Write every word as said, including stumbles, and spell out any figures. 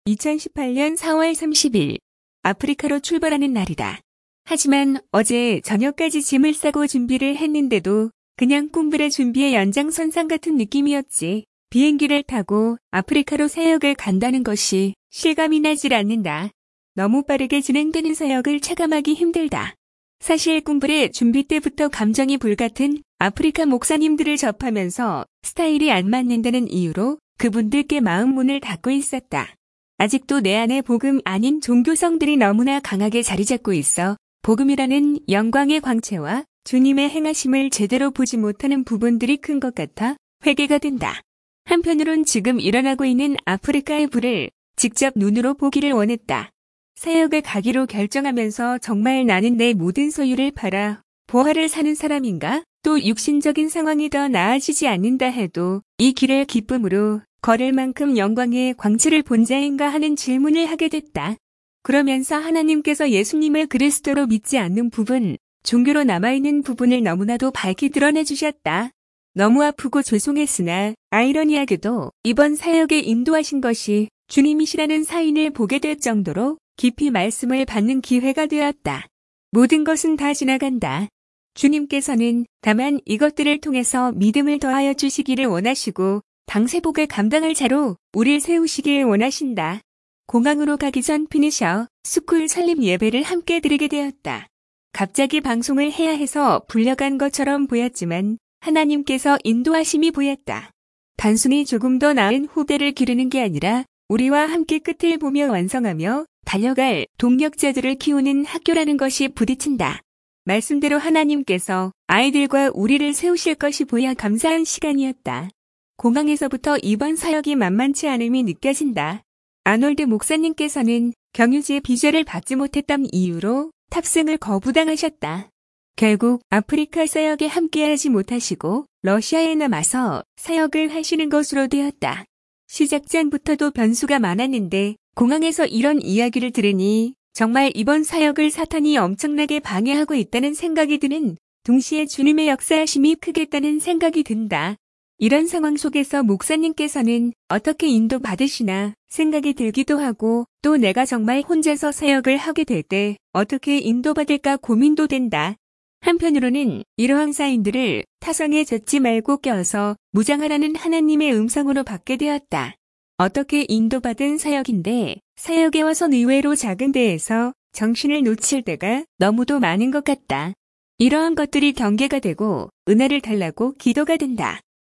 이천십팔 년 사월 삼십일 아프리카로 출발하는 날이다. 하지만 어제 저녁까지 짐을 싸고 준비를 했는데도 그냥 꿈틀의 준비의 연장선상 같은 느낌이었지. 비행기를 타고 아프리카로 사역을 간다는 것이 실감이 나질 않는다. 너무 빠르게 진행되는 사역을 체감하기 힘들다. 사실 꿈틀의 준비 때부터 감정이 불같은 아프리카 목사님들을 접하면서 스타일이 안 맞는다는 이유로 그분들께 마음 문을 닫고 있었다. 아직도 내 안에 복음 아닌 종교성들이 너무나 강하게 자리 잡고 있어 복음이라는 영광의 광채와 주님의 행하심을 제대로 보지 못하는 부분들이 큰 것 같아 회개가 된다. 한편으론 지금 일어나고 있는 아프리카의 불을 직접 눈으로 보기를 원했다. 사역을 가기로 결정하면서 정말 나는 내 모든 소유를 팔아 보화를 사는 사람인가? 또 육신적인 상황이 더 나아지지 않는다 해도 이 길을 기쁨으로 걸을 만큼 영광의 광채를 본 자인가 하는 질문을 하게 됐다. 그러면서 하나님께서 예수님을 그리스도로 믿지 않는 부분, 종교로 남아있는 부분을 너무나도 밝히 드러내주셨다. 너무 아프고 죄송했으나 아이러니하게도 이번 사역에 인도하신 것이 주님이시라는 사인을 보게 될 정도로 깊이 말씀을 받는 기회가 되었다. 모든 것은 다 지나간다. 주님께서는 다만 이것들을 통해서 믿음을 더하여 주시기를 원하시고 당세복을 감당할 자로 우릴 세우시길 원하신다. 공항으로 가기 전 피니셔 스쿨 설립 예배를 함께 드리게 되었다. 갑자기 방송을 해야 해서 불려간 것처럼 보였지만 하나님께서 인도하심이 보였다. 단순히 조금 더 나은 후배를 기르는 게 아니라 우리와 함께 끝을 보며 완성하며 달려갈 동력자들을 키우는 학교라는 것이 부딪힌다. 말씀대로 하나님께서 아이들과 우리를 세우실 것이 보여 감사한 시간이었다. 공항에서부터 이번 사역이 만만치 않음이 느껴진다. 아놀드 목사님께서는 경유지의 비자를 받지 못했던 이유로 탑승을 거부당하셨다. 결국 아프리카 사역에 함께하지 못하시고 러시아에 남아서 사역을 하시는 것으로 되었다. 시작 전부터도 변수가 많았는데 공항에서 이런 이야기를 들으니 정말 이번 사역을 사탄이 엄청나게 방해하고 있다는 생각이 드는 동시에 주님의 역사하심이 크겠다는 생각이 든다. 이런 상황 속에서 목사님께서는 어떻게 인도받으시나 생각이 들기도 하고 또 내가 정말 혼자서 사역을 하게 될 때 어떻게 인도받을까 고민도 된다. 한편으로는 이러한 사인들을 타성에 젖지 말고 껴서 무장하라는 하나님의 음성으로 받게 되었다. 어떻게 인도받은 사역인데 사역에 와선 의외로 작은 데에서 정신을 놓칠 때가 너무도 많은 것 같다. 이러한 것들이 경계가 되고 은혜를 달라고 기도가 된다.